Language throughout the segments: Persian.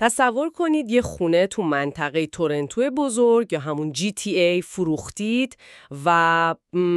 تصور کنید یه خونه تو منطقه تورنتو بزرگ یا همون GTA فروختید و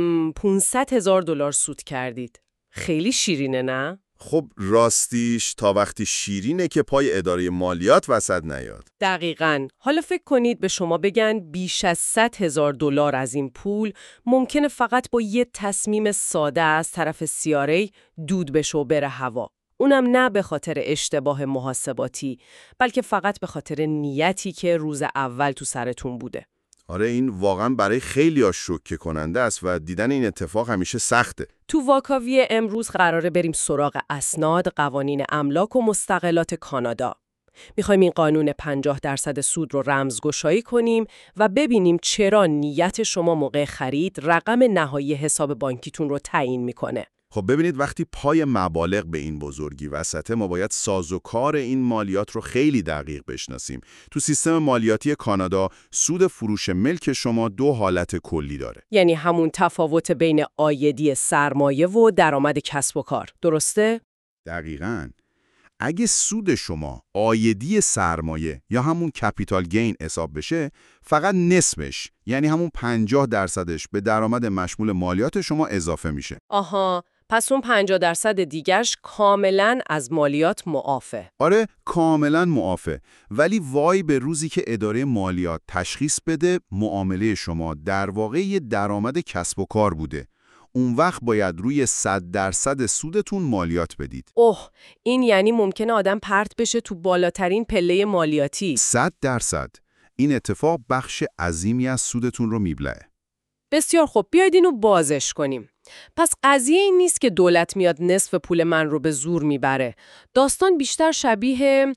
$500,000 سود کردید. خیلی شیرینه نه؟ خب راستیش تا وقتی شیرینه که پای اداره مالیات وسط نیاد. دقیقاً. حالا فکر کنید به شما بگن بیش از $100,000 از این پول ممکنه فقط با یه تصمیم ساده از طرف CRA دود بشه و بره هوا. اونم نه به خاطر اشتباه محاسباتی، بلکه فقط به خاطر نیتی که روز اول تو سرتون بوده. آره این واقعا برای خیلی‌ها شوکه کننده است و دیدن این اتفاق همیشه سخته. تو واکاوی امروز قراره بریم سراغ اسناد، قوانین املاک و مستغلات کانادا. میخوایم این قانون 50% سود رو رمزگشایی کنیم و ببینیم چرا نیت شما موقع خرید رقم نهایی حساب بانکیتون رو تعیین میکنه. خب ببینید وقتی پای مبالغ به این بزرگی وسطه ما باید سازوکار این مالیات رو خیلی دقیق بشناسیم. تو سیستم مالیاتی کانادا سود فروش ملک شما دو حالت کلی داره. یعنی همون تفاوت بین عایدی سرمایه و درآمد کسب و کار، درسته؟ دقیقاً. اگه سود شما عایدی سرمایه یا همون کپیتال گین حساب بشه، فقط نصفش یعنی همون 50%ش به درآمد مشمول مالیات شما اضافه میشه. آها، پس اون 50% دیگرش کاملاً از مالیات معافه. آره کاملاً معافه، ولی وای به روزی که اداره مالیات تشخیص بده معامله شما در واقع یه درآمد کسب و کار بوده. اون وقت باید روی 100% سودتون مالیات بدید. اوه، این یعنی ممکنه آدم پرت بشه تو بالاترین پله مالیاتی. 100%. این اتفاق بخش عظیمی از سودتون رو میبلعه. بسیار خوب، بیاید اینو بازش کنیم. پس قضیه این نیست که دولت میاد نصف پول من رو به زور میبره. داستان بیشتر شبیه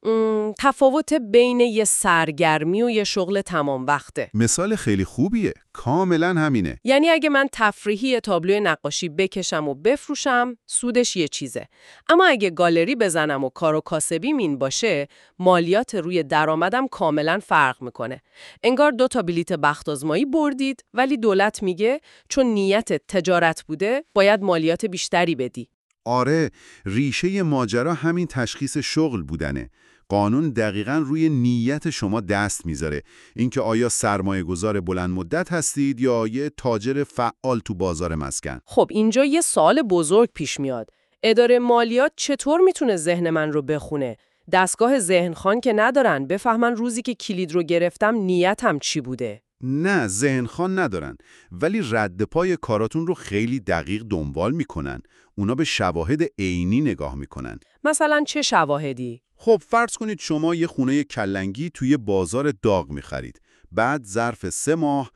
تفاوت بین یه سرگرمی و یه شغل تمام وقته. مثال خیلی خوبیه. کاملا همینه. یعنی اگه من تفریحی یه تابلوی نقاشی بکشم و بفروشم، سودش یه چیزه. اما اگه گالری بزنم و کار و کاسبیم این باشه، مالیات روی درآمدم کاملا فرق میکنه. انگار 2 تا بلیت بخت آزمایی بردید، ولی دولت میگه چون نیت تجارت بوده، باید مالیات بیشتری بدی. آره، ریشه ماجرا همین تشخیص شغل بودنه. قانون دقیقاً روی نیت شما دست میذاره. اینکه آیا سرمایه گذار بلند مدت هستید یا یه تاجر فعال تو بازار مسکن. خب اینجا یه سوال بزرگ پیش میاد. اداره مالیات چطور میتونه ذهن من رو بخونه؟ دستگاه ذهنخوان که ندارن بفهمن روزی که کلید رو گرفتم نیتم چی بوده. نه، ذهنخوان ندارن، ولی رد پای کاراتون رو خیلی دقیق دنبال میکنن. اونا به شواهد عینی نگاه میکنن. مثلا چه شواهدی؟ خب فرض کنید شما یه خونه کلنگی توی بازار داغ میخرید. بعد ظرف 3 ماه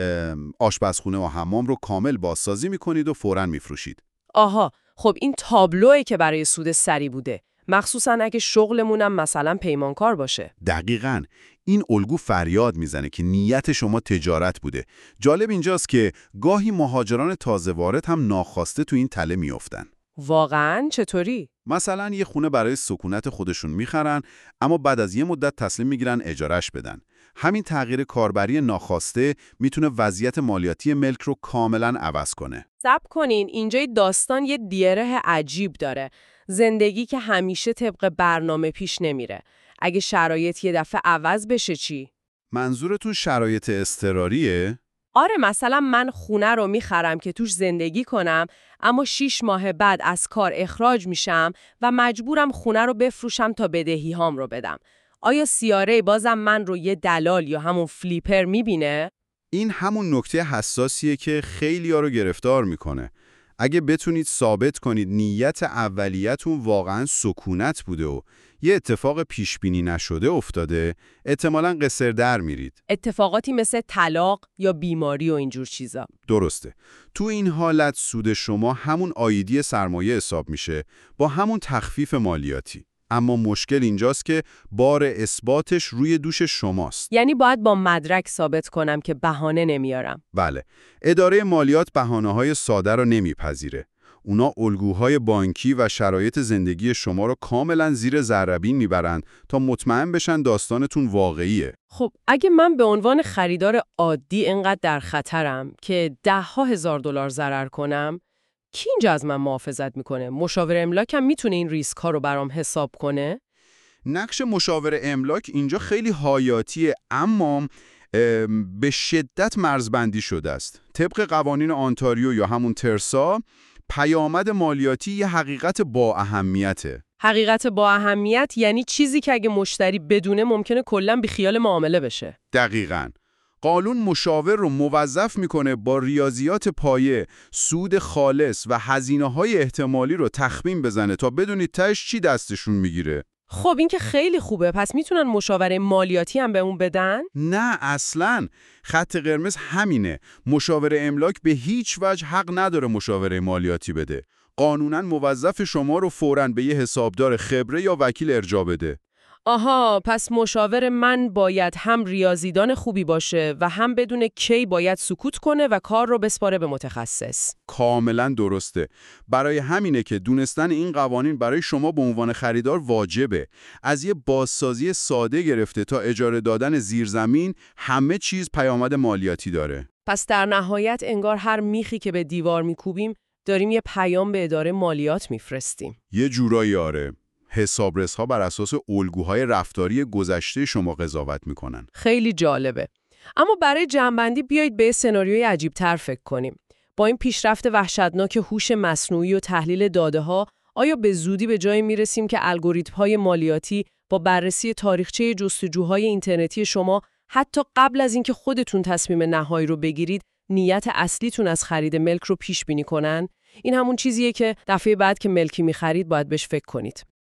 آشپزخونه و حمام رو کامل بازسازی میکنید و فوراً میفروشید. آها، خب این تابلوئه که برای سود سری بوده. مخصوصاً اگه شغلمونم مثلا پیمانکار باشه. دقیقاً. این الگو فریاد میزنه که نیت شما تجارت بوده. جالب اینجاست که گاهی مهاجران تازه وارد هم ناخواسته تو این تله میافتن. واقعاً چطوری؟ مثلا یه خونه برای سکونت خودشون میخرن، اما بعد از یه مدت تصمیم میگیرن اجارهش بدن. همین تغییر کاربری ناخواسته میتونه وضعیت مالیاتی ملک رو کاملا عوض کنه. صبر کنین، اینجای داستان یه دیره عجیب داره. زندگی که همیشه طبق برنامه پیش نمیره. اگه شرایط یه دفعه عوض بشه چی؟ منظورتون شرایط اضطراریه؟ آره، مثلا من خونه رو میخرم که توش زندگی کنم، اما 6 ماه بعد از کار اخراج میشم و مجبورم خونه رو بفروشم تا بدهی هام رو بدم. آیا CRA بازم من رو یه دلال یا همون فلیپر میبینه؟ این همون نکته حساسیه که خیلی‌ها رو گرفتار میکنه. اگه بتونید ثابت کنید نیت اولیتون واقعاً سکونت بوده و یه اتفاق پیشبینی نشده افتاده، احتمالاً قصر در میرید. اتفاقاتی مثل طلاق یا بیماری و اینجور چیزا. درسته. تو این حالت سود شما همون عایدی سرمایه حساب میشه با همون تخفیف مالیاتی. اما مشکل اینجاست که بار اثباتش روی دوش شماست. یعنی باید با مدرک ثابت کنم که بهانه نمیارم. بله. اداره مالیات بهانه‌های ساده رو نمیپذیره. اونا الگوهای بانکی و شرایط زندگی شما رو کاملا زیر ذره‌بین میبرن تا مطمئن بشن داستانتون واقعیه. خب اگه من به عنوان خریدار عادی اینقدر در خطرم که $10,000 ضرر کنم، کی اینجا از من محافظت میکنه؟ مشاور املاکم میتونه این ریسک ها رو برام حساب کنه؟ نقش مشاور املاک اینجا خیلی حیاتیه، اما به شدت مرزبندی شده است. طبق قوانین آنتاریو یا همون ترسا، پیامد مالیاتی یه حقیقت با اهمیته. حقیقت با اهمیت یعنی چیزی که اگه مشتری بدونه ممکنه کلاً بیخیال معامله بشه. دقیقاً. قانون مشاور رو موظف میکنه با ریاضیات پایه سود خالص و هزینه‌های احتمالی رو تخمین بزنه تا بدونید تهش چی دستشون میگیره. خب این که خیلی خوبه. پس میتونن مشاوره مالیاتی هم به اون بدن؟ نه اصلاً. خط قرمز همینه. مشاور املاک به هیچ وجه حق نداره مشاوره مالیاتی بده. قانوناً موظف شما رو فوراً به یه حسابدار خبره یا وکیل ارجاع بده. آها، پس مشاور من باید هم ریاضیدان خوبی باشه و هم بدونه کی باید سکوت کنه و کار رو بسپاره به متخصص. کاملا درسته. برای همینه که دونستن این قوانین برای شما به عنوان خریدار واجبه. از یه بازسازی ساده گرفته تا اجاره دادن زیرزمین، همه چیز پیامد مالیاتی داره. پس در نهایت انگار هر میخی که به دیوار میکوبیم داریم یه پیام به اداره مالیات میفرستیم. یه جورایی آره. حسابرس‌ها بر اساس الگوهای رفتاری گذشته شما قضاوت میکنن. خیلی جالبه. اما برای جمع‌بندی بیایید به سناریوی عجیب‌تر فکر کنیم. با این پیشرفت وحشتناک هوش مصنوعی و تحلیل داده‌ها، آیا به زودی به جایی میرسیم که الگوریتم‌های مالیاتی با بررسی تاریخچه جستجوهای اینترنتی شما حتی قبل از اینکه خودتون تصمیم نهایی رو بگیرید، نیت اصلیتون از خرید ملک رو پیش بینی کنن؟ این همون چیزیه که دفعه بعد که ملکی می‌خرید باید بهش فکر کنید.